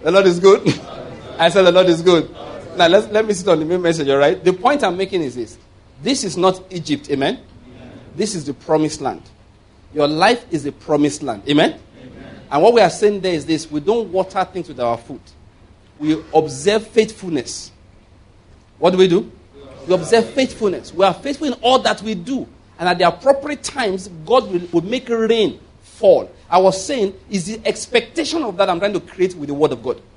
The Lord is good. I said the Lord is good. Now let me sit on the main message, all right? The point I'm making is this. This is not Egypt, amen? This is the promised land. Your life is a promised land, amen? And what we are saying there is this. We don't water things with our food. We observe faithfulness. What do? We observe faithfulness. We are faithful in all that we do. And at the appropriate times, God will make rain fall. I was saying, is the expectation of that I'm trying to create with the word of God.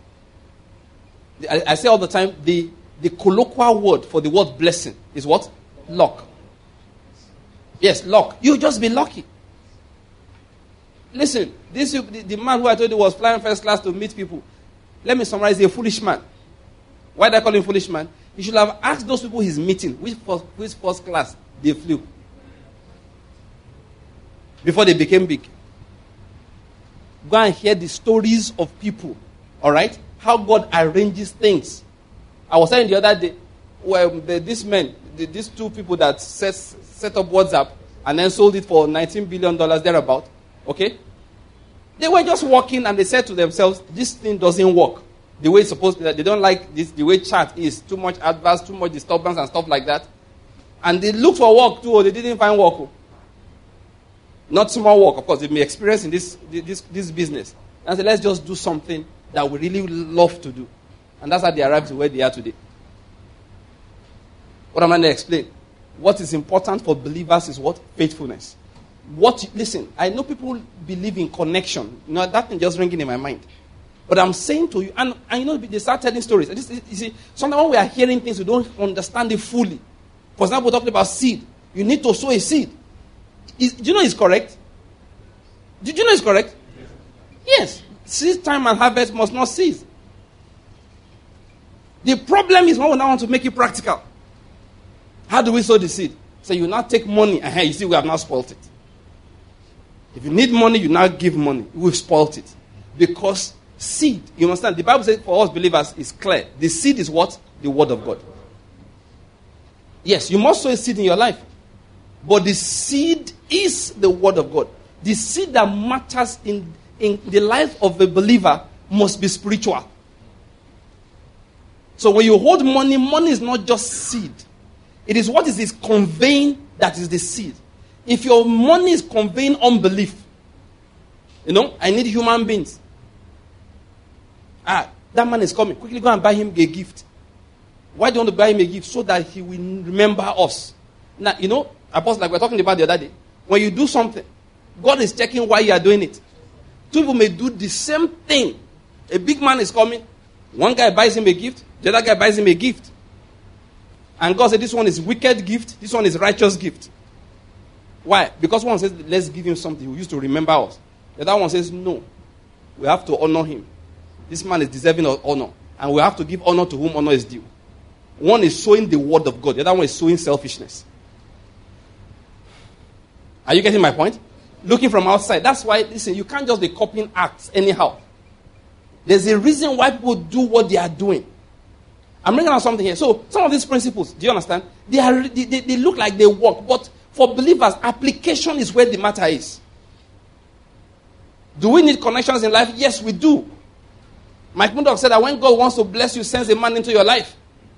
I say all the time, the colloquial word for the word blessing is what? Luck. Yes, luck. You just be lucky. Listen, the man who I told you was flying first class to meet people. Let me summarize. He's a foolish man. Why do I call him foolish man? He should have asked those people he's meeting which first class they flew before they became big. Go and hear the stories of people. All right? How God arranges things. I was saying the other day, these two people that set up WhatsApp and then sold it for $19 billion thereabout. Okay? They were just walking and they said to themselves, this thing doesn't work the way it's supposed to. They don't like this, the way chat is. Too much adverse, too much disturbance and stuff like that. And they looked for work too, or they didn't find work. Not small work, of course. They've been experiencing this business. And said, let's just do something that we really love to do. And that's how they arrived to where they are today. What am I going to explain? What is important for believers is what? Faithfulness. Listen, I know people believe in connection. You know, that thing just ringing in my mind. But I'm saying to you, and you know, they start telling stories. You see, sometimes when we are hearing things, we don't understand it fully. For example, talking about seed. You need to sow a seed. Do you know it's correct? Did you know it's correct? Yes. Seed time and harvest must not cease. The problem is when we now want to make it practical. How do we sow the seed? So you now take money, and you see we have now spoiled it. If you need money, you now give money. We've spoiled it. Because seed, you understand, the Bible says for us believers is clear. The seed is what? The word of God. Yes, you must sow a seed in your life. But the seed is the word of God. The seed that matters in the life of a believer must be spiritual. So when you hold money, money is not just seed. It is what is conveying that is the seed. If your money is conveying unbelief, you know, I need human beings. That man is coming. Quickly go and buy him a gift. Why do you want to buy him a gift? So that he will remember us. Now, you know, Apostle, like we were talking about the other day, when you do something, God is checking why you are doing it. Two people may do the same thing. A big man is coming. One guy buys him a gift. The other guy buys him a gift. And God said, this one is wicked gift. This one is righteous gift. Why? Because one says, let's give him something. He used to remember us. The other one says, no. We have to honor him. This man is deserving of honor. And we have to give honor to whom honor is due. One is sowing the word of God. The other one is sowing selfishness. Are you getting my point? Looking from outside. That's why, listen, you can't just be copying acts anyhow. There's a reason why people do what they are doing. I'm bringing out something here. So, some of these principles, do you understand? They look like they work. But for believers, application is where the matter is. Do we need connections in life? Yes, we do. Mike Murdoch said that when God wants to bless you, sends a man into your life.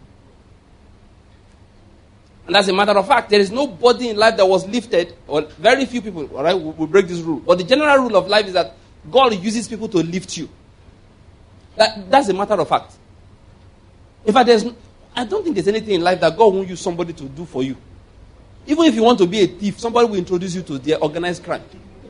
And as a matter of fact, there is nobody in life that was lifted, or very few people, all right, will break this rule. But the general rule of life is that God uses people to lift you. That's a matter of fact. In fact, I don't think there's anything in life that God won't use somebody to do for you. Even if you want to be a thief, somebody will introduce you to their organized crime.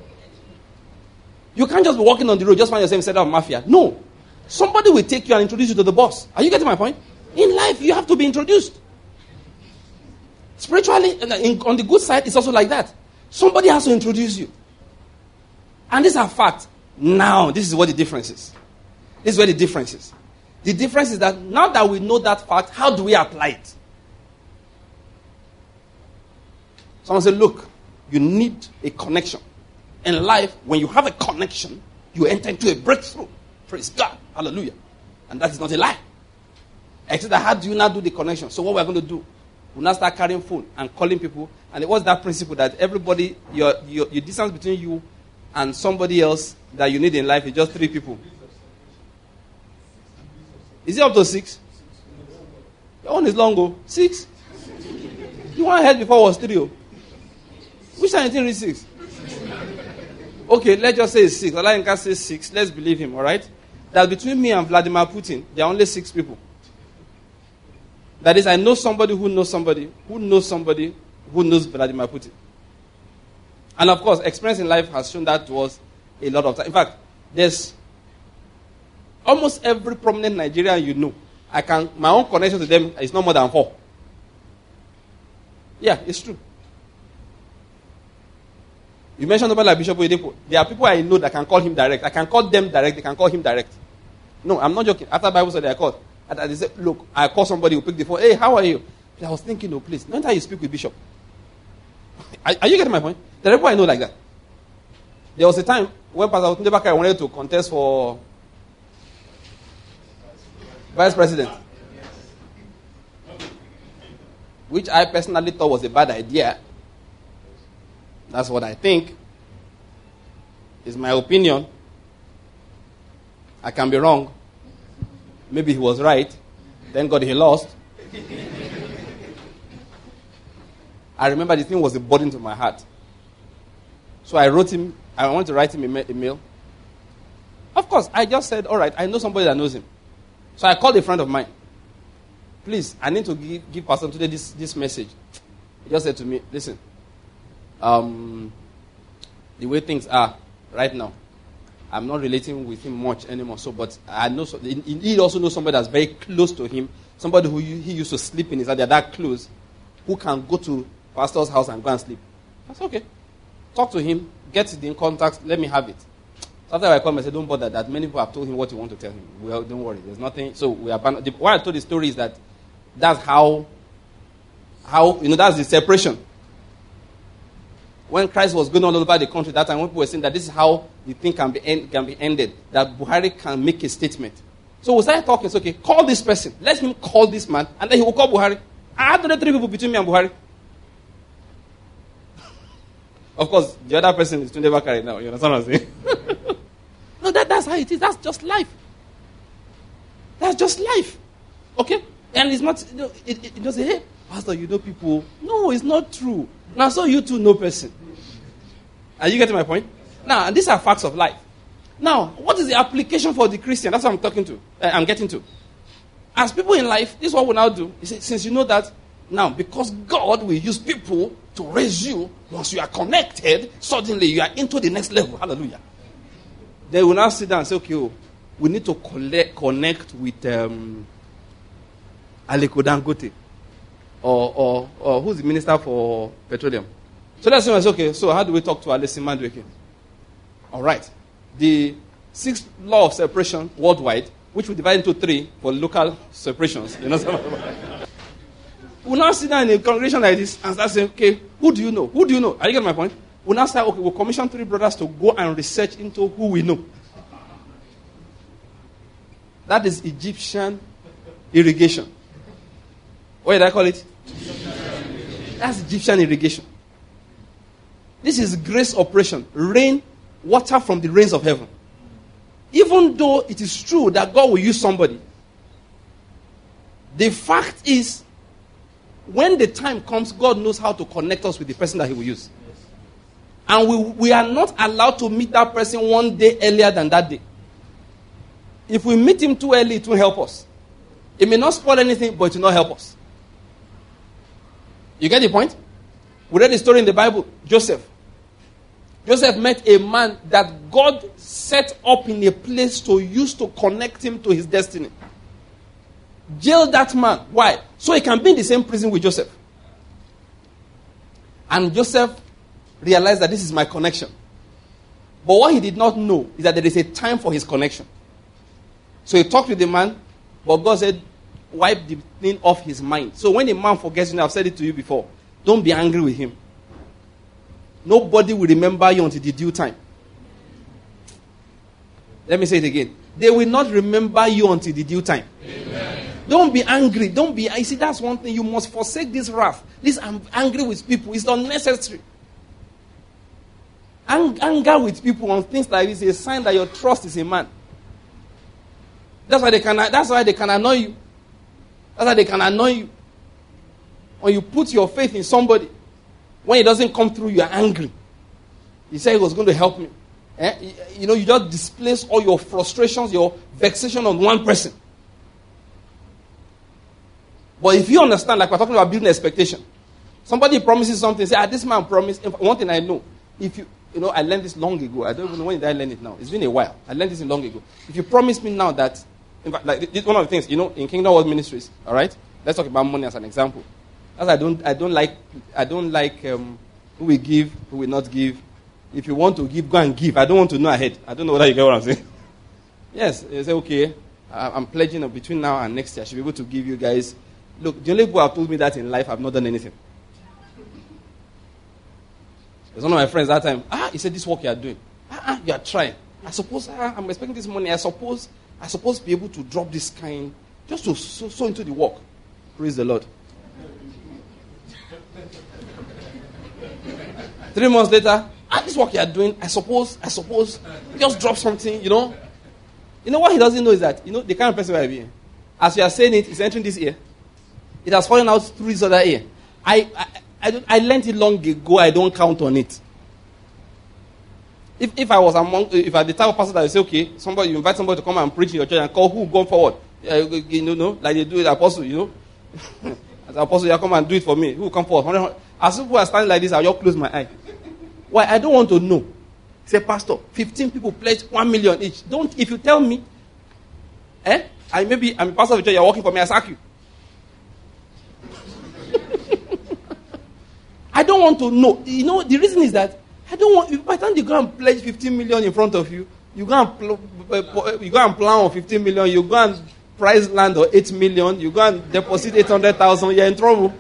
You can't just be walking on the road, just find yourself instead of mafia. No. Somebody will take you and introduce you to the boss. Are you getting my point? In life, you have to be introduced. Spiritually, on the good side, it's also like that. Somebody has to introduce you. And these are facts. Now, this is what the difference is. This is where the difference is. The difference is that now that we know that fact, how do we apply it? Someone said, look, you need a connection. In life, when you have a connection, you enter into a breakthrough. Praise God. Hallelujah. And that is not a lie. Except that how do you now do the connection? So what we're going to do, we'll now start carrying phone and calling people. And it was that principle that everybody, your distance between you and somebody else that you need in life is just 3 people. Is it up to 6? Your one is long, oh. 6? The one I heard before was 3. Which time you read 6? Okay, let's just say it's 6. Allah Inka says 6. Let's believe him, all right? That between me and Vladimir Putin, there are only 6 people. That is, I know somebody who knows somebody who knows somebody who knows Vladimir Putin. And of course, experience in life has shown that to us a lot of time. In fact, there's almost every prominent Nigerian you know. My own connection to them is not more than 4. Yeah, it's true. You mentioned somebody like Bishop Oyedepo. There are people I know that can call him direct. I can call them direct. They can call him direct. No, I'm not joking. After Bible study, I called. And they said, look, I call somebody who pick the phone. Hey, how are you? I was thinking, no, please. Not how you speak with Bishop. Are you getting my point? There are people I know like that. There was a time when Pastor Tunde Bakari wanted to contest for vice president, which I personally thought was a bad idea. That's what I think. It's my opinion. I can be wrong. Maybe he was right. Thank God he lost. I remember the thing was a burden to my heart. So I wrote him, I wanted to write him a mail. Of course, I just said, all right, I know somebody that knows him. So I called a friend of mine. Please, I need to give Pastor today this message. He just said to me, listen, the way things are right now, I'm not relating with him much anymore. So, but I know he also knows somebody that's very close to him, somebody who he used to sleep in his house. They're that close, who can go to pastor's house and go and sleep. I said, okay, talk to him, get it in contact, let me have it. So after I called him, I said, don't bother. That many people have told him what you want to tell him. Well, don't worry, there's nothing. So we abandoned. Why I told the story is that's how that's the separation. When Christ was going all over the country that time, when people were saying that this is how the thing can be ended, that Buhari can make a statement. So we started talking. It's okay, call this person. Let him call this man, and then he will call Buhari. I had only 3 people between me and Buhari. Of course, the other person is Tunde Bakari now. You understand what I'm saying? No, that's how it is. That's just life. That's just life. Okay? And it's not, it doesn't say, hey, Pastor, you know people. No, it's not true. Now, so you too know person. Are you getting my point? Now, and these are facts of life. Now, what is the application for the Christian? That's what I'm getting to. As people in life, this is what we now do. Since you know that, now, because God will use people to raise you, once you are connected, suddenly you are into the next level. Hallelujah. They will now sit down and say, okay, we need to connect with Aliko Dangote. Or who's the minister for petroleum? So that's when I say, okay, so how do we talk to Alessi Madueke? All right. The 6th law of separation worldwide, which we divide into 3 for local separations. You know, we'll now sit down in a congregation like this and start saying, okay, who do you know? Who do you know? Are you getting my point? We'll now say, okay, we'll commission 3 brothers to go and research into who we know. That is Egyptian irrigation. What did I call it? That's Egyptian irrigation. This is grace operation. Rain, water from the rains of heaven. Even though it is true that God will use somebody, the fact is, when the time comes, God knows how to connect us with the person that he will use. And we are not allowed to meet that person one day earlier than that day. If we meet him too early, it won't help us. It may not spoil anything, but it will not help us. You get the point? We read the story in the Bible. Joseph. Joseph met a man that God set up in a place to use to connect him to his destiny. Jail that man. Why? So he can be in the same prison with Joseph. And Joseph realized that this is my connection. But what he did not know is that there is a time for his connection. So he talked with the man, but God said, wipe the thing off his mind. So when a man forgets, I've said it to you before, don't be angry with him. Nobody will remember you until the due time. Let me say it again. They will not remember you until the due time. Amen. Don't be angry. You see, that's one thing. You must forsake this wrath. This I'm angry with people. It's unnecessary. Anger with people on things like this is a sign that your trust is in man. That's why they can annoy you. That's why they can annoy you. When you put your faith in somebody, when it doesn't come through, you are angry. He said he was going to help me. You just displace all your frustrations, your vexation on one person. But if you understand, like we're talking about building expectation, somebody promises something, say, this man promised. One thing I know, I learned this long ago. I don't even know when did I learn it now. It's been a while. I learned this long ago. If you promise me now that, in fact, like this one of the things, in Kingdom World Ministries, all right? Let's talk about money as an example. As I don't like who will give, who will not give. If you want to give, go and give. I don't want to know ahead. I don't know whether you get what I'm saying. Yes, you say, okay, I'm pledging between now and next year, I should be able to give you guys. Look, the only people who have told me that in life have not done anything. There's one of my friends that time. He said, this work you are doing. You are trying. I suppose I'm expecting this money. I suppose to be able to drop this kind just to sow into the work. Praise the Lord. 3 months later, this work you are doing, I suppose, just drop something, You know what he doesn't know is that, the kind of person I be. As you are saying it, it's entering this ear. It has fallen out through this other ear. I learned it long ago. I don't count on it. If I was if I the type of person that you say, okay, you invite somebody to come and preach in your church and call who go forward, like they do with the apostle, As the apostle, you come and do it for me. Who will come forward? As people are standing like this, I'll just close my eye. Why? I don't want to know. Say, Pastor, 15 people pledged 1 million each. If you tell me, I'm a pastor of the church, you're working for me, I sack you. I don't want to know. The reason is that I don't want. By the time you go and pledge 15 million in front of you, you go and plan on 15 million. You go and price land or 8 million. You go and deposit 800,000. You're in trouble.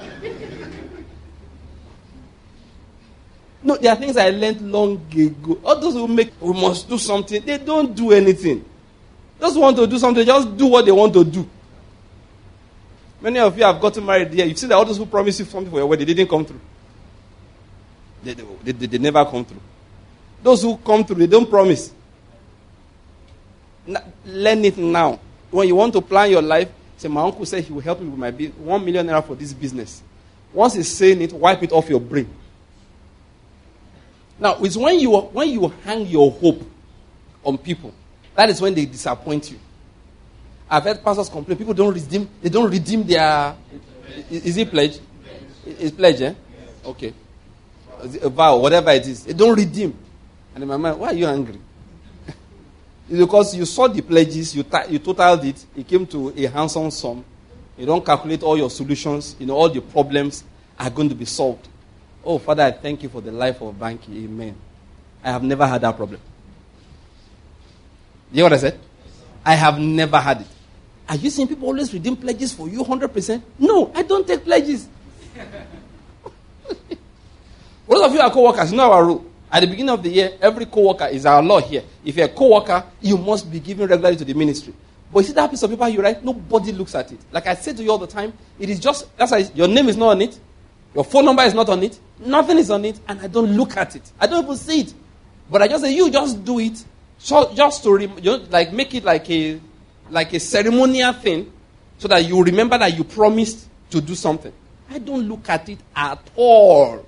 No, there are things I learned long ago. All those who we must do something, they don't do anything. Those who want to do something, just do what they want to do. Many of you have gotten married here. You've seen that all those who promised you something for your wedding, they didn't come through. They never come through. Those who come through, they don't promise. Learn it now. When you want to plan your life, say, my uncle said he will help me with my 1 million naira for this business. Once he's saying it, wipe it off your brain. Now, it's when you hang your hope on people, that is when they disappoint you. I've heard pastors complain, people don't redeem their, is it pledge? It's pledge, eh? Okay. A vow, whatever it is. They don't redeem. And in my mind, why are you angry? It's because you saw the pledges, you totaled it, it came to a handsome sum. You don't calculate all your solutions, all the problems are going to be solved. Oh, Father, I thank you for the life of Banky. Amen. I have never had that problem. You hear what I said? I have never had it. Are you seeing people always redeem pledges for you 100%? No, I don't take pledges. Those of you are co-workers, you know our rule. At the beginning of the year, every co-worker is our law here. If you're a co-worker, you must be given regularly to the ministry. But you see that piece of paper you write, nobody looks at it. Like I say to you all the time, it is just, that's why your name is not on it. Your phone number is not on it. Nothing is on it. And I don't look at it. I don't even see it. But I just say, you just do it. So just to make it like a ceremonial thing. So that you remember that you promised to do something. I don't look at it at all.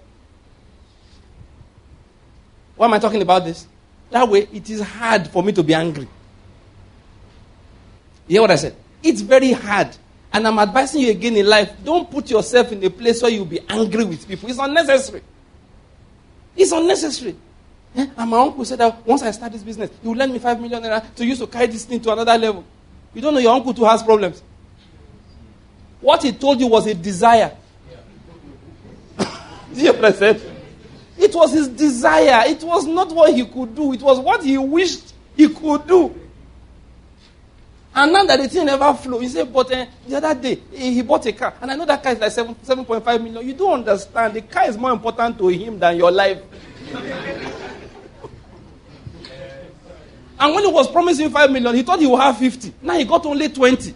Why am I talking about this? That way, it is hard for me to be angry. You hear what I said? It's very hard. And I'm advising you again in life, don't put yourself in a place where you'll be angry with people. It's unnecessary. It's unnecessary. And my uncle said that once I start this business, he will lend me 5 million naira to use to carry this thing to another level. You don't know your uncle too has problems. What he told you was a desire. Do you hear what I said? It was his desire. It was not what he could do. It was what he wished he could do. And now that the thing never flew, he said, but the other day, he bought a car. And I know that car is like 7.5 million. You don't understand. The car is more important to him than your life. And when he was promising 5 million, he thought he would have 50. Now he got only 20.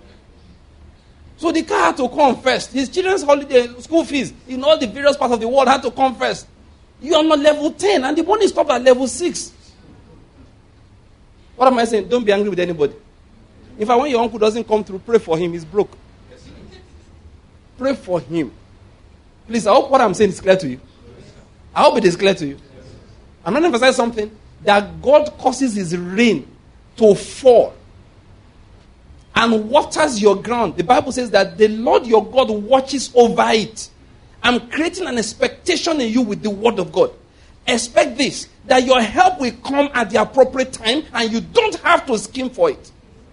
So the car had to come first. His children's holiday, school fees, in all the various parts of the world had to come first. You are not level 10, and the money stopped at level 6. What am I saying? Don't be angry with anybody. In fact, when your uncle doesn't come through, pray for him. He's broke. Pray for him. Please, I hope what I'm saying is clear to you. I hope it is clear to you. I'm not emphasizing something that God causes his rain to fall and waters your ground. The Bible says that the Lord your God watches over it. I'm creating an expectation in you with the word of God. Expect this, that your help will come at the appropriate time and you don't have to scheme for it.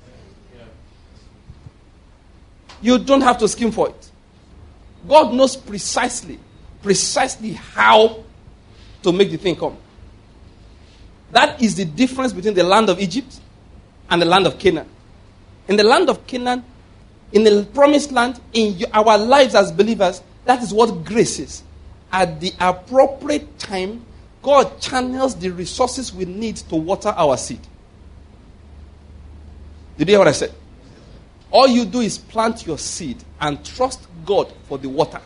You don't have to scheme for it. God knows precisely how to make the thing come. That is the difference between the land of Egypt and the land of Canaan. In the land of Canaan, in the promised land, in our lives as believers, that is what grace is. At the appropriate time, God channels the resources we need to water our seed. Did you hear what I said? All you do is plant your seed and trust God for the water.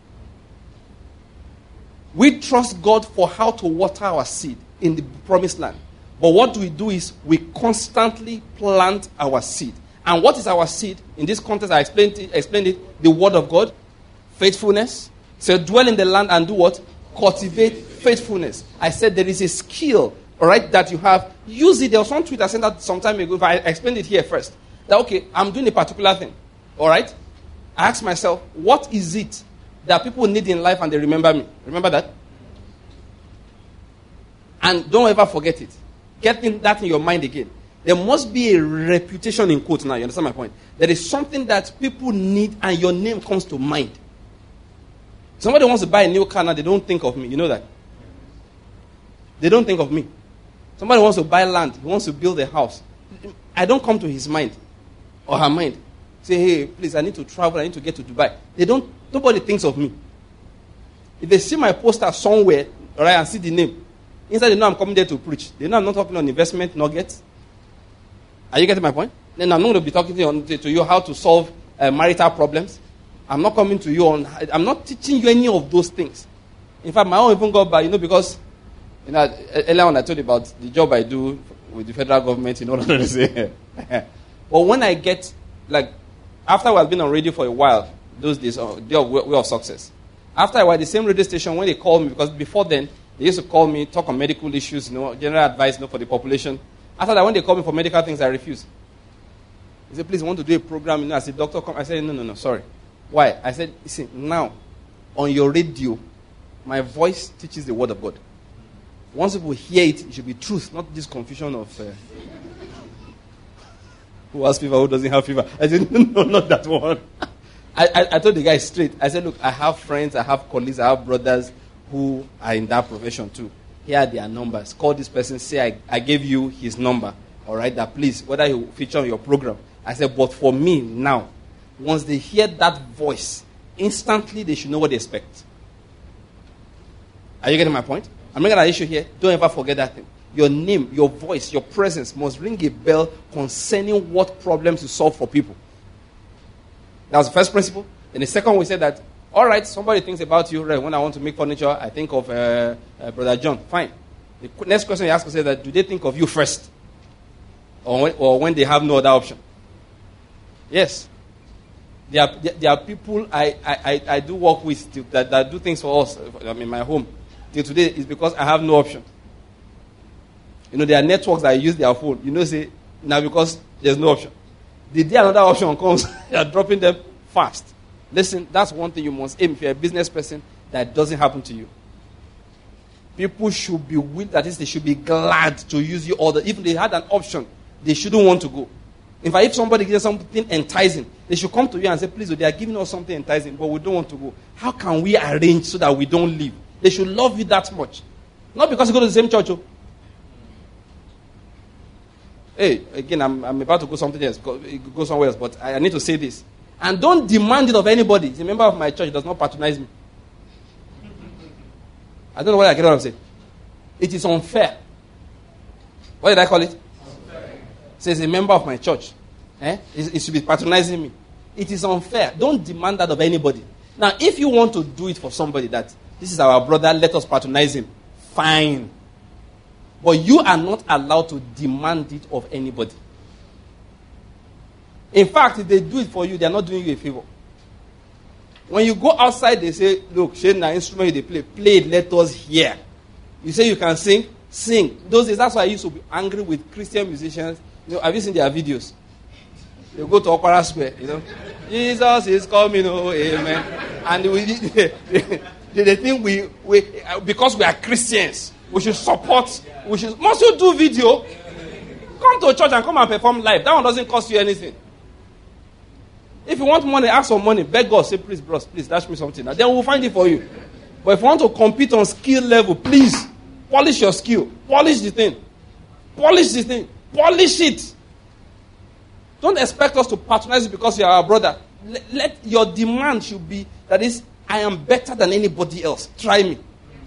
We trust God for how to water our seed in the promised land. But what we do is we constantly plant our seed. And what is our seed? In this context, I explained it, the word of God, faithfulness. So dwell in the land and do what? Cultivate faithfulness. I said there is a skill, all right, that you have. Use it. There was one tweet I sent out some time ago. If I explained it here first. That, okay, I'm doing a particular thing. All right? I ask myself, what is it that people need in life and they remember me? Remember that? And don't ever forget it. Get that in your mind again. There must be a reputation in quotes now. You understand my point? There is something that people need and your name comes to mind. Somebody wants to buy a new car now, they don't think of me. You know that? They don't think of me. Somebody wants to buy land, he wants to build a house. I don't come to his mind or her mind. Say, hey, please, I need to travel, I need to get to Dubai. Nobody thinks of me. If they see my poster somewhere, all right, and see the name, inside they know I'm coming there to preach. They know I'm not talking on investment nuggets. Are you getting my point? Then I'm not going to be talking to you how to solve marital problems. I'm not coming to you I'm not teaching you any of those things. In fact, my own even got by, because, earlier on I told you about the job I do with the federal government, what I'm going to say. But when I get, after I've been on radio for a while, those days, Day of Way of Success. After a while, the same radio station, when they call me, because before then, they used to call me, talk on medical issues, general advice, for the population. After that, when they call me for medical things, I refuse. They said, please, I want to do a program. I said, doctor, come. I said, no, sorry. Why? I said, listen, now, on your radio, my voice teaches the word of God. Once people hear it, it should be truth, not this confusion of who has fever, who doesn't have fever. I said, no, not that one. I told the guy straight. I said, look, I have friends, I have colleagues, I have brothers who are in that profession too. Here are their numbers. Call this person, say I gave you his number. All right, that please, whether he will feature on your program. I said, but for me now, once they hear that voice, instantly they should know what they expect. Are you getting my point? I'm making an issue here. Don't ever forget that thing. Your name, your voice, your presence must ring a bell concerning what problems you solve for people. That was the first principle. Then the second, we said that, all right, somebody thinks about you. Right, when I want to make furniture, I think of Brother John. Fine. The next question you ask is that, do they think of you first? Or when they have no other option? Yes. There are people I do work with that do things for us in my home. Till today, it's because I have no option. There are networks that I use their phone. Say, now because there's no option. The day another option comes, you are dropping them fast. Listen, that's one thing you must aim if you're a business person that doesn't happen to you. People should be that is, they should be glad to use you all. If they had an option, they shouldn't want to go. In fact, if somebody gives something enticing, they should come to you and say, please, they are giving us something enticing, but we don't want to go. How can we arrange so that we don't leave? They should love you that much. Not because you go to the same church. Hey, again, I'm about to go something else, go somewhere else, but I need to say this. And don't demand it of anybody. It's a member of my church does not patronize me. I don't know whether I get what I'm saying. It is unfair. What did I call it? Unfair. Says a member of my church. It should be patronizing me. It is unfair. Don't demand that of anybody. Now, if you want to do it for somebody that this is our brother, let us patronize him. Fine. But you are not allowed to demand it of anybody. In fact, if they do it for you, they are not doing you a favor. When you go outside, they say, look, Shane, an instrument they play it, let us hear. You say you can sing, sing. Those days, that's why I used to be angry with Christian musicians. Have you seen their videos? They go to Okara Square, Jesus is coming, oh, amen. And they think we because we are Christians, we should support, must you do video? Come to church and come and perform live. That one doesn't cost you anything. If you want money, ask for money. Beg God, say, please, bros, please, dash me something. And then we'll find it for you. But if you want to compete on skill level, please, polish your skill. Polish the thing. Polish the thing. Polish it. Don't expect us to patronize it because you are our brother. Let your demand should be, that is, I am better than anybody else. Try me.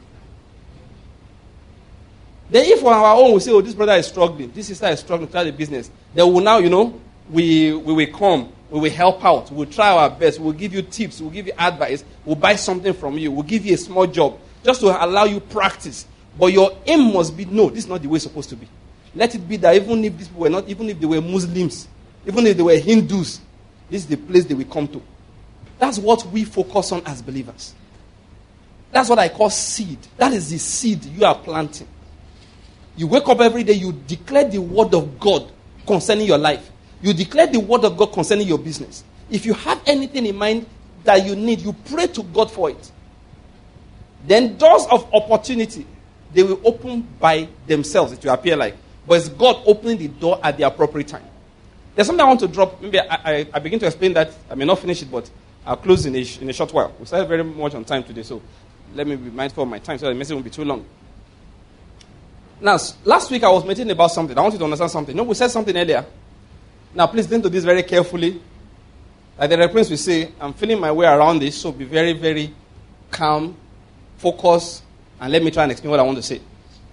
Then if on our own we say, oh, this brother is struggling, this sister is struggling to try the business, then we will now, we will come, we will help out, we will try our best, we will give you tips, we will give you advice, we will buy something from you, we will give you a small job, just to allow you practice. But your aim must be, no, this is not the way it's supposed to be. Let it be that even if these people were not, even if they were Muslims, even if they were Hindus, this is the place they will come to. That's what we focus on as believers. That's what I call seed. That is the seed you are planting. You wake up every day, you declare the word of God concerning your life. You declare the word of God concerning your business. If you have anything in mind that you need, you pray to God for it. Then doors of opportunity, they will open by themselves, it will appear like. But it's God opening the door at the appropriate time. There's something I want to drop. Maybe I begin to explain that. I may not finish it, but I'll close in a short while. We started very much on time today, so let me be mindful of my time so the message won't be too long. Now, last week I was meditating about something. I want you to understand something. We said something earlier. Now, please listen to this very carefully. Like the reference we say, I'm feeling my way around this, so be very, very calm, focus, and let me try and explain what I want to say.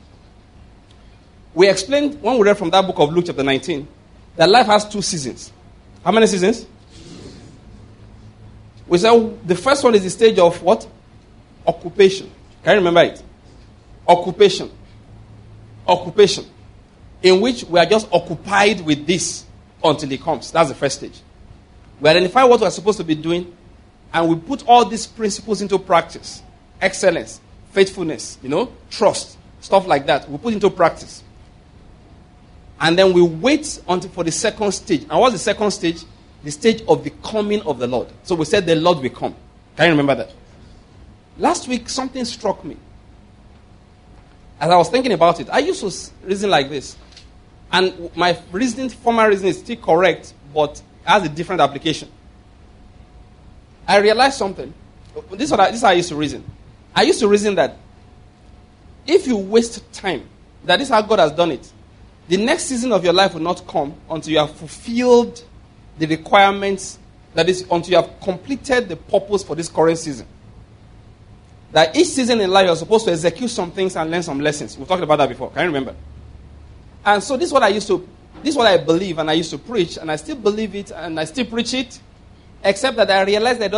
We explained, when we read from that book of Luke chapter 19, that life has 2 seasons. How many seasons? We said the first one is the stage of what? Occupation. Can you remember it? Occupation. Occupation. In which we are just occupied with this until it comes. That's the first stage. We identify what we are supposed to be doing, and we put all these principles into practice. Excellence, faithfulness, trust, stuff like that. We put into practice. And then we wait until for the second stage. And what's the second stage? The stage of the coming of the Lord. So we said the Lord will come. Can you remember that? Last week, something struck me. As I was thinking about it, I used to reason like this. And my former reasoning is still correct, but has a different application. I realized something. This is how I used to reason. I used to reason that if you waste time, that is how God has done it. The next season of your life will not come until you have fulfilled the requirements, that is, until you have completed the purpose for this current season. That each season in life you're supposed to execute some things and learn some lessons. We've talked about that before. Can you remember? And so this is what I believe, and I used to preach, and I still believe it, and I still preach it, except that I realize that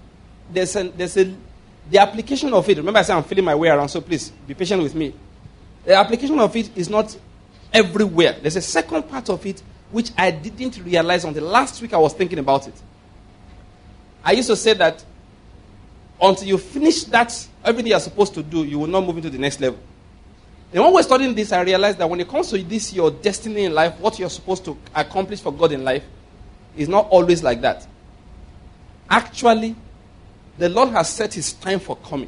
the application of it. Remember I said I'm feeling my way around, so please be patient with me. The application of it is not everywhere. There's a second part of it which I didn't realize until last week I was thinking about it. I used to say that until you finish that, everything you're supposed to do, you will not move into the next level. And when we're studying this, I realized that when it comes to this, your destiny in life, what you're supposed to accomplish for God in life, is not always like that. Actually, the Lord has set his time for coming.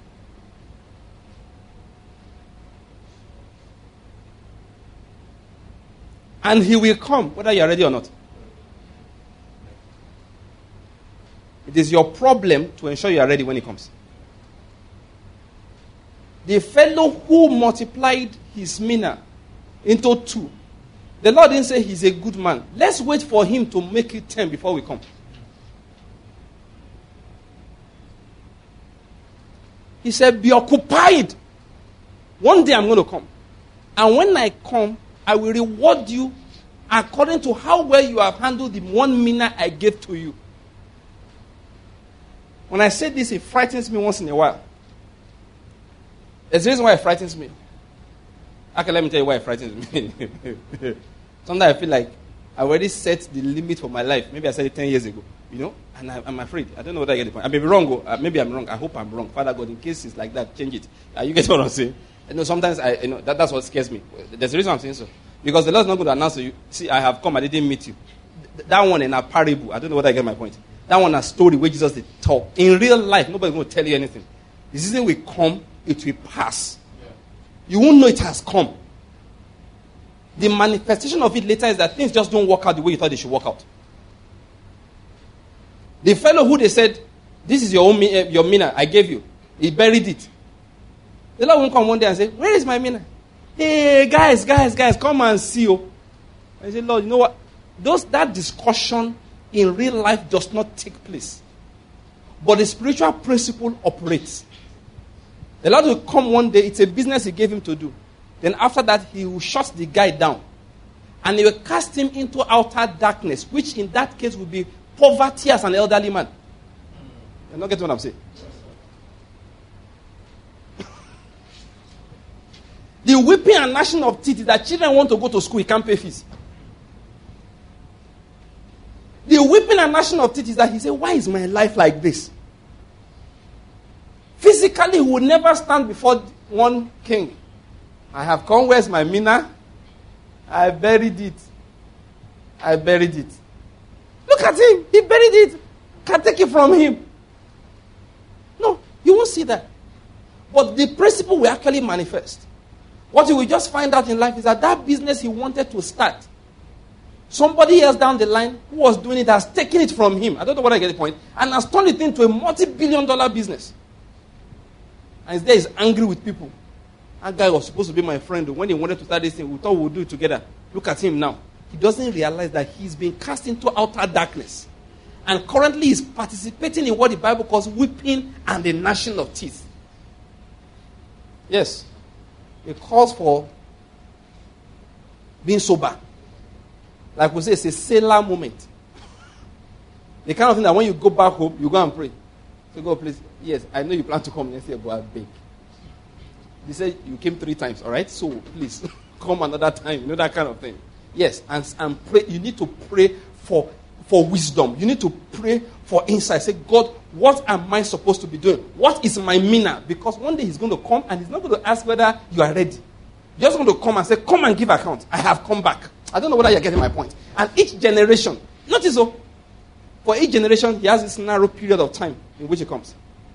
And he will come, whether you are ready or not. It is your problem to ensure you are ready when he comes. The fellow who multiplied his mina into 2, the Lord didn't say he's a good man. Let's wait for him to make it 10 before we come. He said, be occupied. One day I'm going to come. And when I come, I will reward you according to how well you have handled the 1 mina I gave to you. When I say this, it frightens me once in a while. There's a reason why it frightens me. Okay, let me tell you why it frightens me. Sometimes I feel like I already set the limit for my life. Maybe I said it 10 years ago. And I'm afraid. I don't know whether I get the point. I may be wrong. Maybe I'm wrong. I hope I'm wrong. Father God, in case it's like that, change it. You get what I'm saying? Sometimes that's what scares me. There's a reason I'm saying so. Because the Lord's not going to announce to you, see, I have come, I didn't meet you. That one in a parable, I don't know whether I get my point. That one a story where Jesus did talk. In real life, nobody's going to tell you anything. The season will come, it will pass. Yeah. You won't know it has come. The manifestation of it later is that things just don't work out the way you thought they should work out. The fellow who they said, this is your mina, I gave you. He buried it. The Lord won't come one day and say, where is my mina? Hey, guys, come and see you. I say, Lord, you know what? That discussion in real life does not take place. But the spiritual principle operates. The Lord will come one day, it's a business he gave him to do. Then after that, he will shut the guy down. And he will cast him into outer darkness, which in that case will be poverty as an elderly man. You're not getting what I'm saying? The weeping and gnashing of teeth is that children want to go to school, he can't pay fees. The weeping and gnashing of teeth is that he said, why is my life like this? Physically, he would never stand before one king. I have come, where's my mina? I buried it. Look at him. He buried it. Can't take it from him. No, you won't see that. But the principle will actually manifest. What you will just find out in life is that business he wanted to start, somebody else down the line who was doing it has taken it from him. I don't know whether I get the point. And has turned it into a multi-billion-dollar business. And he's angry with people. That guy was supposed to be my friend. When he wanted to start this thing, we thought we would do it together. Look at him now. He doesn't realize that he's been cast into outer darkness. And currently he's participating in what the Bible calls weeping and the gnashing of teeth. Yes. It calls for being sober. Like we say, it's a sailor moment. The kind of thing that when you go back home, you go and pray. So God, please, yes, I know you plan to come next year, but I beg. They said you came 3 times, all right? So please, come another time. You know, that kind of thing. Yes, and pray. You need to pray for wisdom. You need to pray for insight. Say, God, what am I supposed to be doing? What is my mina? Because one day he's going to come and he's not going to ask whether you are ready. You're just going to come and say, come and give account. I have come back. I don't know whether you're getting my point. And each generation, notice so, for each generation, he has this narrow period of time in which he comes.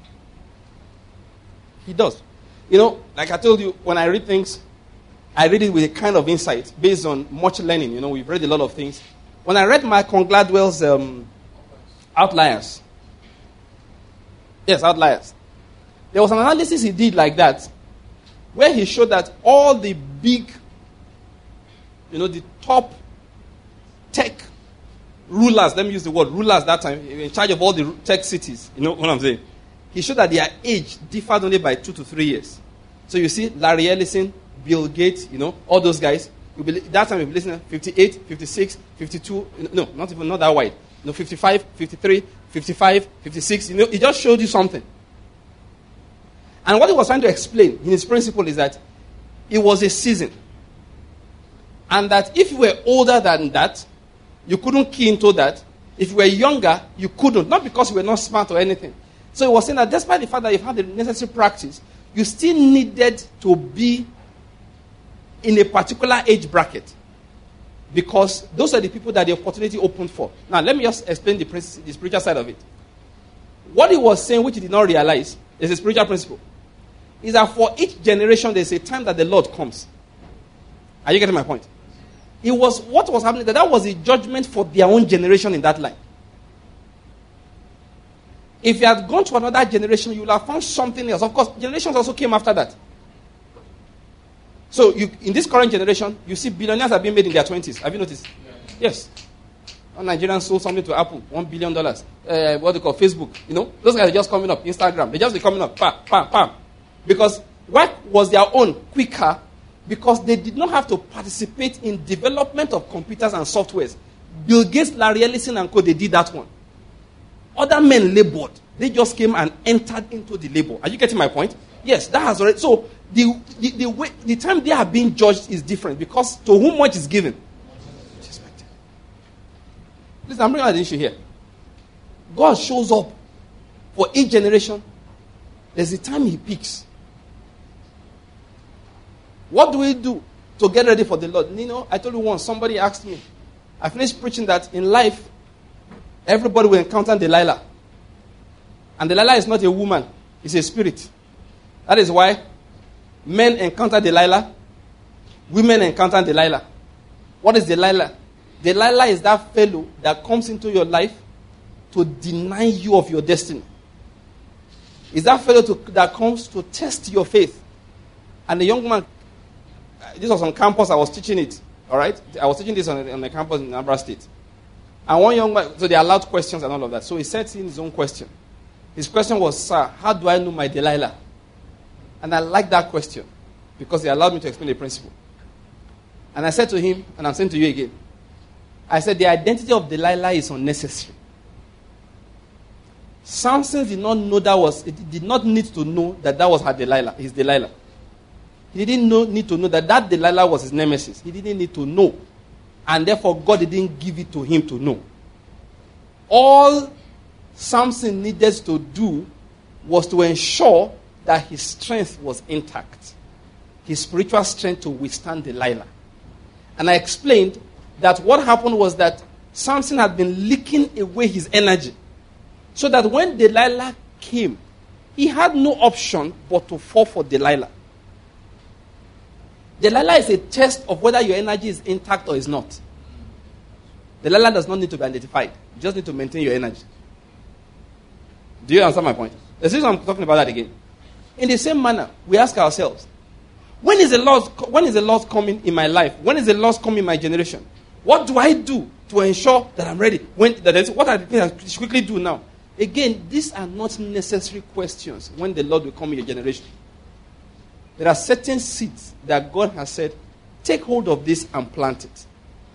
He does. You know, like I told you, when I read things, I read it with a kind of insight based on much learning. You know, we've read a lot of things. When I read Malcolm Gladwell's Outliers. Yes, Outliers. There was an analysis he did like that, where he showed that all the big, the top tech rulers, let me use the word rulers that time, in charge of all the tech cities, you know what I'm saying? He showed that their age differed only by 2 to 3 years. So you see, Larry Ellison, Bill Gates, all those guys, that time you'll be listening 58, 56, 52, no, not that wide. 55, 53, 55, 56, he just showed you something. And what he was trying to explain in his principle is that it was a season. And that if you were older than that, you couldn't key into that. If you were younger, you couldn't. Not because you were not smart or anything. So he was saying that despite the fact that you've had the necessary practice, you still needed to be in a particular age bracket. Because those are the people that the opportunity opened for. Now, let me just explain the spiritual side of it. What he was saying, which he did not realize, is a spiritual principle. Is that for each generation, there's a time that the Lord comes. Are you getting my point? What was happening, that was a judgment for their own generation in that line. If you had gone to another generation, you would have found something else. Of course, generations also came after that. So, in this current generation, you see billionaires are being made in their 20s. Have you noticed? Yes. One Nigerian sold something to Apple, $1 billion. What they call Facebook. Those guys are just coming up. Instagram. They just be coming up. Pam, pam, pam. Because what was their own quicker? Because they did not have to participate in development of computers and softwares. Bill Gates, Larry Ellison, and co. They did that one. Other men labored. They just came and entered into the labor. Are you getting my point? Yes, that has already. So the time they are being judged is different because to whom much is given, much is expected. Listen, I'm bringing out the issue here. God shows up for each generation. There's a time he picks. What do we do to get ready for the Lord? You know, I told you once, somebody asked me, I finished preaching that in life, everybody will encounter Delilah. And Delilah is not a woman, it's a spirit. That is why men encounter Delilah, women encounter Delilah. What is Delilah? Delilah is that fellow that comes into your life to deny you of your destiny. It's that fellow that comes to test your faith. And the young man, this was on campus, I was teaching it. All right? I was teaching this on the campus in Anambra State. And one young man, so they allowed questions and all of that. So he sent in his own question. His question was, sir, how do I know my Delilah? And I liked that question because he allowed me to explain the principle. And I said to him, and I'm saying to you again, I said the identity of Delilah is unnecessary. Samson did not know did not need to know that was her Delilah, his Delilah. He didn't need to know that Delilah was his nemesis. He didn't need to know. And therefore, God didn't give it to him to know. All Samson needed to do was to ensure that his strength was intact. His spiritual strength to withstand Delilah. And I explained that what happened was that Samson had been leaking away his energy. So that when Delilah came, he had no option but to fall for Delilah. Delilah is a test of whether your energy is intact or is not. Delilah does not need to be identified. You just need to maintain your energy. Do you understand my point? The reason I'm talking about that again. In the same manner, we ask ourselves, when is the Lord coming in my life? When is the Lord coming in my generation? What do I do to ensure that I'm ready? What are the things I should quickly do now? Again, these are not necessary questions when the Lord will come in your generation. There are certain seeds that God has said, take hold of this and plant it.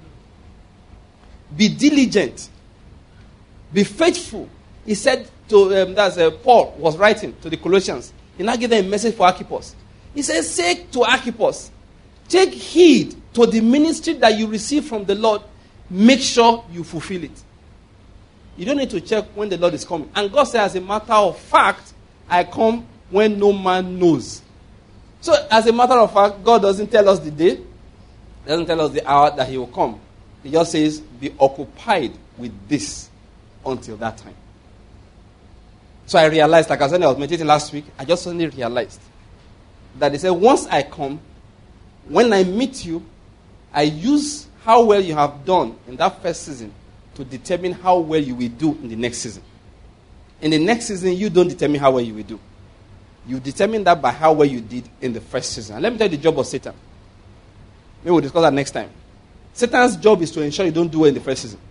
Be diligent. Be faithful. He said to, Paul was writing to the Colossians. He now gave them a message for Archippus. He says, say to Archippus, take heed to the ministry that you receive from the Lord. Make sure you fulfill it. You don't need to check when the Lord is coming. And God said, as a matter of fact, I come when no man knows. So, as a matter of fact, God doesn't tell us the day, doesn't tell us the hour that he will come. He just says, be occupied with this until that time. So I realized, like I said, I was meditating last week, I just suddenly realized that he said, once I come, when I meet you, I use how well you have done in that first season to determine how well you will do in the next season. In the next season, you don't determine how well you will do. You determine that by how well you did in the first season. And let me tell you the job of Satan. Maybe we'll discuss that next time. Satan's job is to ensure you don't do well in the first season.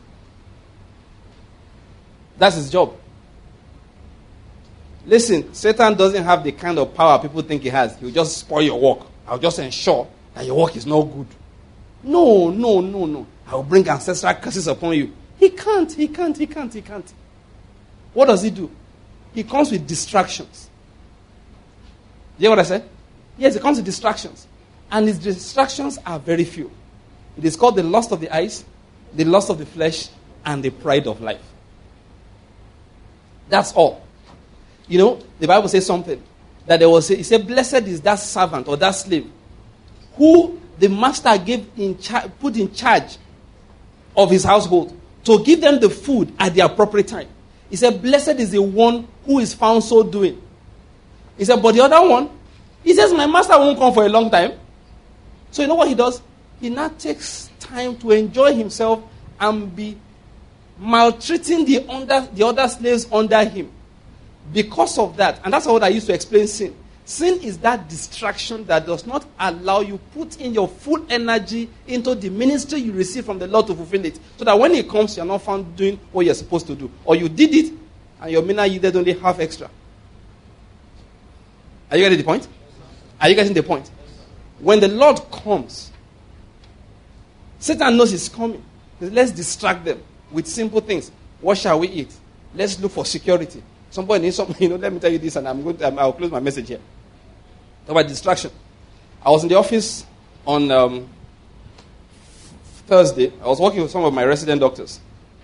That's his job. Listen, Satan doesn't have the kind of power people think he has. He'll just spoil your work. I'll just ensure that your work is not good. No. I'll bring ancestral curses upon you. He can't. What does he do? He comes with distractions. You hear what I said? Yes, he comes with distractions. And his distractions are very few. It is called the lust of the eyes, the lust of the flesh, and the pride of life. That's all. You know, the Bible says something. That there was, it said, blessed is that servant or that slave who the master put in charge of his household to give them the food at the appropriate time. He said, blessed is the one who is found so doing. He said, but the other one, he says, my master won't come for a long time. So you know what he does? He now takes time to enjoy himself and be maltreating the other slaves under him. Because of that, and that's what I used to explain sin. Sin is that distraction that does not allow you put in your full energy into the ministry you receive from the Lord to fulfill it. So that when it comes, you're not found doing what you're supposed to do. Or you did it, and your mina yielded only half extra. Are you getting the point? Are you getting the point? When the Lord comes, Satan knows he's coming. Let's distract them with simple things. What shall we eat? Let's look for security. Somebody needs something, let me tell you this, and I'll close my message here. Talk about distraction. I was in the office on Thursday. I was working with some of my resident doctors.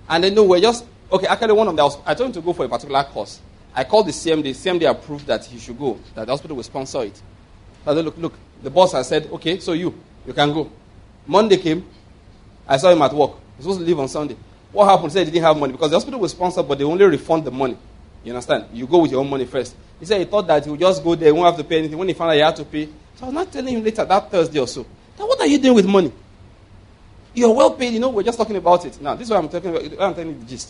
And then, no, we're just, okay, actually one of them, I told him to go for a particular course. I called the CMD. The CMD approved that he should go, that the hospital will sponsor it. I said, look, the boss has said, okay, so you can go. Monday came, I saw him at work. He was supposed to leave on Sunday. What happened? He said he didn't have money because the hospital was sponsored, but they only refund the money. You understand? You go with your own money first. He said he thought that he would just go there, he won't have to pay anything. When he found out he had to pay, so I was not telling him later that Thursday or so, now what are you doing with money? You're well paid, we're just talking about it. Now, this is what I'm talking about. I'm telling you the gist.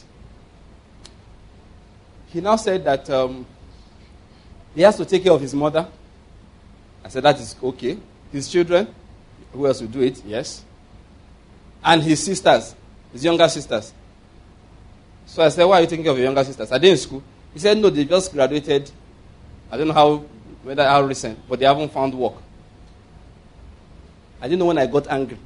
He now said that he has to take care of his mother. I said, that is okay. His children, who else will do it? Yes. And his sisters, his younger sisters. So I said, why are you taking care of your younger sisters? Are they in school? He said, no, they just graduated. I don't know how recent, but they haven't found work. I didn't know when I got angry.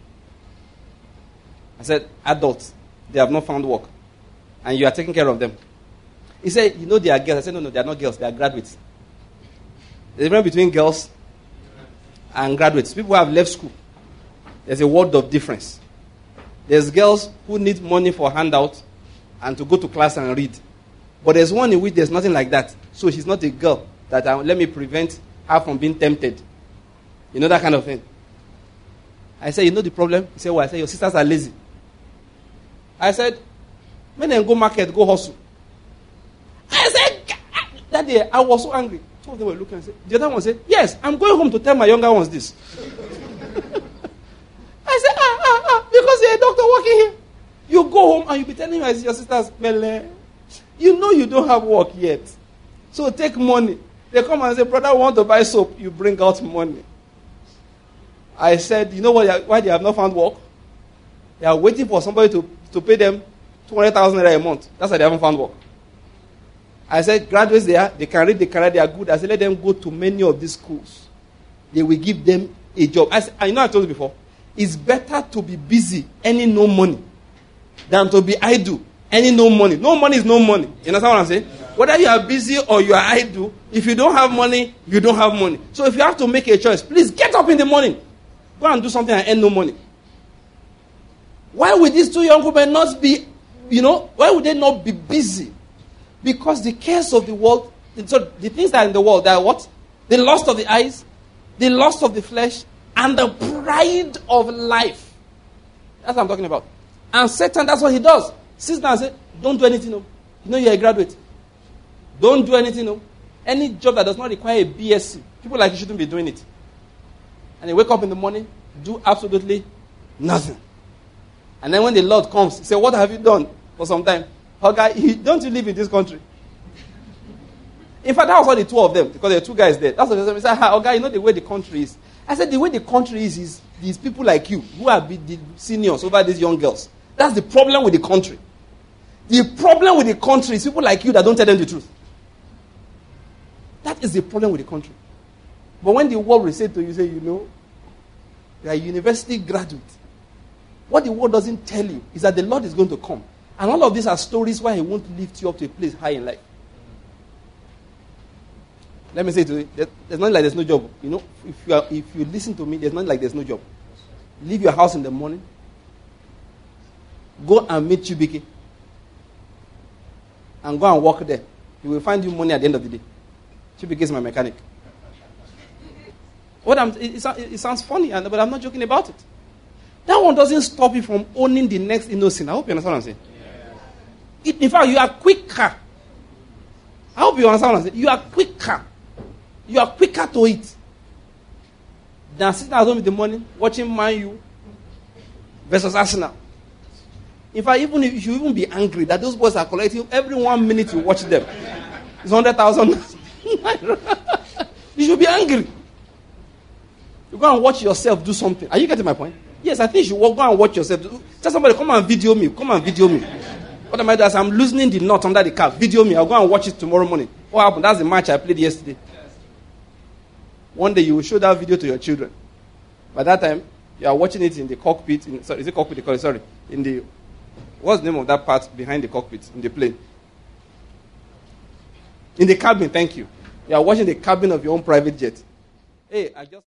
I said, adults, they have not found work. And you are taking care of them. He said, they are girls. I said, no, they are not girls. They are graduates. There's a difference between girls and graduates. People who have left school, there's a world of difference. There's girls who need money for handout and to go to class and read. But there's one in which there's nothing like that. So she's not a girl that let me prevent her from being tempted. That kind of thing. I said, the problem? He said, well, I said, your sisters are lazy. I said, when they go market, go hustle. I said, that day I was so angry. Two of them were looking and said, the other one said, yes, I'm going home to tell my younger ones this. I said, because you're a doctor working here. You go home and you be telling your sisters, Mele, you don't have work yet. So take money. They come and say, brother, I want to buy soap. You bring out money. I said, why they have not found work? They are waiting for somebody to pay them 200,000 naira a month. That's why they haven't found work. I said, graduates they can read, they can write, they are good. I said, let them go to many of these schools. They will give them a job. I said, I told you before, it's better to be busy earning no money than to be idle earning no money. No money is no money. You understand what I'm saying? Whether you are busy or you are idle, if you don't have money, you don't have money. So if you have to make a choice, please get up in the morning. Go and do something and earn no money. Why would these two young women not be, why would they not be busy? Because the cares of the world, so the things that are in the world, they are what? The lust of the eyes, the lust of the flesh, and the pride of life. That's what I'm talking about. And Satan, that's what he does. Sits down and says, don't do anything. No. You're a graduate. Don't do anything. No. Any job that does not require a BSc, people like you shouldn't be doing it. And they wake up in the morning, do absolutely nothing. And then when the Lord comes, he says, what have you done for some time? Okay, don't you live in this country? In fact, that was all the two of them, because there were two guys there. That's what they said. Okay, the way the country is. I said, the way the country is these people like you, who have been the seniors over these young girls. That's the problem with the country. The problem with the country is people like you that don't tell them the truth. That is the problem with the country. But when the world will say to you, you are a university graduate. What the world doesn't tell you is that the Lord is going to come. And all of these are stories why he won't lift you up to a place high in life. Let me say to you, there's nothing like there's no job. If you listen to me, there's nothing like there's no job. Leave your house in the morning. Go and meet Chibike. And go and work there. He will find you money at the end of the day. Chibike is my mechanic. It sounds funny, but I'm not joking about it. That one doesn't stop you from owning the next innocent. I hope you understand what I'm saying. In fact, you are quicker. I hope you understand what I'm saying. You are quicker. You are quicker to it than sitting at home in the morning watching Man U versus Arsenal. In fact, even if you even be angry that those boys are collecting every 1 minute you watch them, it's 100,000. You should be angry. You go and watch yourself do something. Are you getting my point? Yes, I think you should go and watch yourself. Tell somebody, come and video me. Come and video me. What am I doing? I'm loosening the knot under the car. Video me. I'll go and watch it tomorrow morning. What happened? That's the match I played yesterday. One day you will show that video to your children. By that time, you are watching it in the cockpit. Is it cockpit? Sorry. In the, what's the name of that part behind the cockpit in the plane? In the cabin, thank you. You are watching the cabin of your own private jet. Hey, I just...